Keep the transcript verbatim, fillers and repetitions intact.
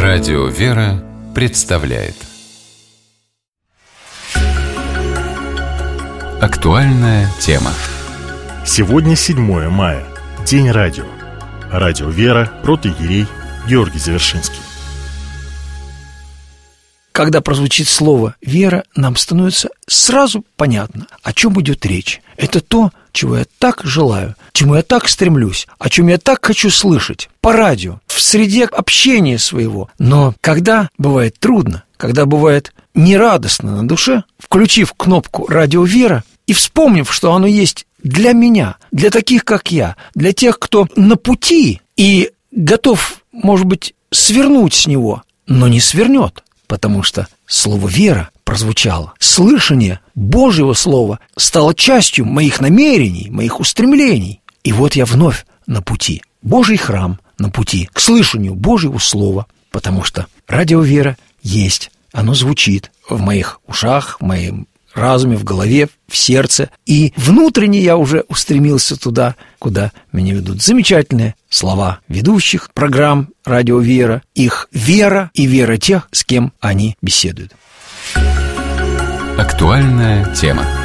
Радио «Вера» представляет актуальная тема. Сегодня седьмое мая, День радио. Радио «Вера», протоиерей Георгий Завершинский. Когда прозвучит слово «вера», нам становится сразу понятно, о чем идет речь. Это то, чего я так желаю, чему я так стремлюсь, о чем я так хочу слышать по радио, в среде общения своего. Но когда бывает трудно, когда бывает нерадостно на душе, включив кнопку «Радио Вера» и вспомнив, что оно есть для меня, для таких, как я, для тех, кто на пути и готов, может быть, свернуть с него, но не свернет, потому что слово «вера» прозвучало. Слышание Божьего Слова стало частью моих намерений, моих устремлений. И вот я вновь на пути. Божий храм на пути к слышанию Божьего Слова, потому что радио «Вера» есть. Оно звучит в моих ушах, в моем разуме, в голове, в сердце. И внутренне я уже устремился туда, куда меня ведут замечательные слова ведущих программ «Радио Вера», их вера и вера тех, с кем они беседуют. Актуальная тема.